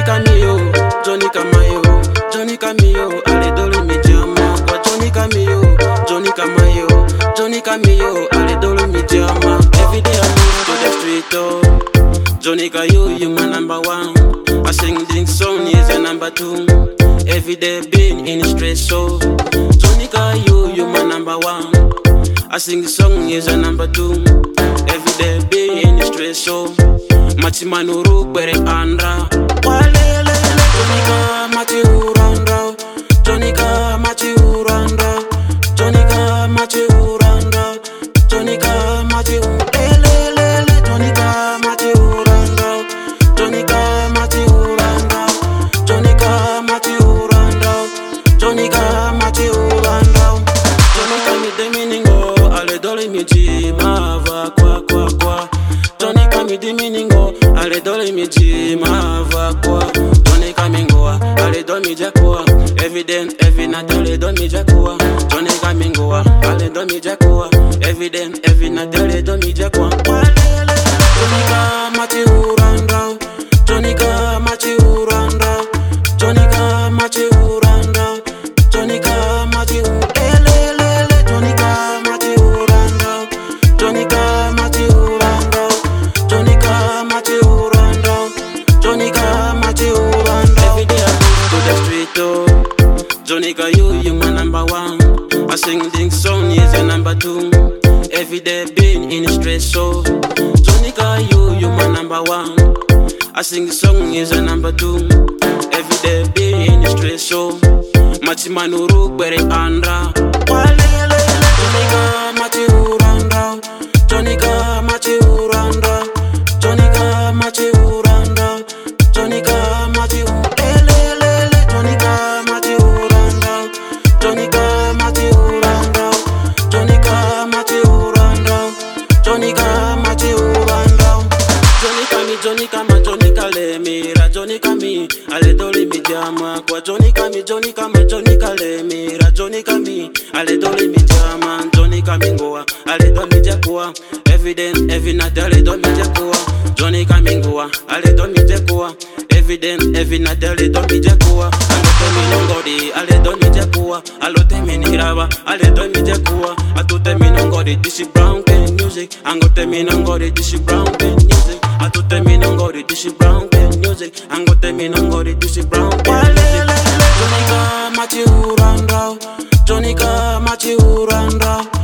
Camillo, Johnny Camayo, Johnny Camillo, allez dans le médiama. Quoi Johnny Camillo, Johnny Camayo, Johnny Camillo, allez dans le médiama. Every day I move to the street, oh. Johnny Cayo, you my number one. I sing this song, is a number two. Every day been in the street, so Johnny Cayo, you my number one. I sing the song, is a number two. Every day been in the street, so Machimanuru, Bere Andra. Walele, Johnny Machi Uranda, Johnny Machi Uranda, Johnny Machi Uranda, Johnny Machi Uranda, Johnny Machi Uranda, Johnny Machi Uranda, Johnny Machi Uranda, Johnny Machi Uranda. Johnny Kami de Miningo, ale dole miji mava kwa. Johnny Kami de Miningo, ale dole miji mava kwa. Johnny Kamingo, ale dole miji kwa. Every day, every night, ale dole miji kwa. Johnny Kamingo, ale dole miji kwa. Every day, every night, ale dole miji kwa. Johnny Machi Uranda, Johnny Machi Uranda, Johnny Machi Uranda, Johnny Machi Uranda, Johnny Machi Uranda, Johnny Machi Uranda, Johnny Machi Uranda, Johnny Machi Uranda. Every day I move to the street, oh. Johnny Cayo, you my number one. I sing this song, is a number two. Every day been in the street, so Johnny Cayo, you my number one. I sing the song, is a number two. Every day been in the street, so Machimanuru, Bere Andra. Walele, Johnny Machi Uranda, Johnny Machi Uranda, Johnny Machi Uranda, Johnny Machi Uranda, Johnny Machi Uranda, Johnny Machi Uranda, Johnny Machi Uranda, Johnny Machi Uranda. Johnny Kama, Johnny Kalemira, Johnny Kami, ale dole mijama. Kwa Johnny Kami, Johnny Kama, Johnny Kalemira, Johnny Kami, ale dole mijama. Johnny Kamingoa, ale dole mijakua. Every day, every night, ale dole mijakua. Johnny Kamingoa, ale dole mijakua. Every day, every night, ale dole mijakua. Alote minongodi, ale dole mijakua. Alote miniraba, ale dole mijakua. Atote minongodi, this is brown pen music. Angote minongodi, this is brown pen music. Atote minongodi, this is brown pen music. Angote minongodi, this is brown pen music. Johnny Machi Uranda, Johnny Machi Uranda.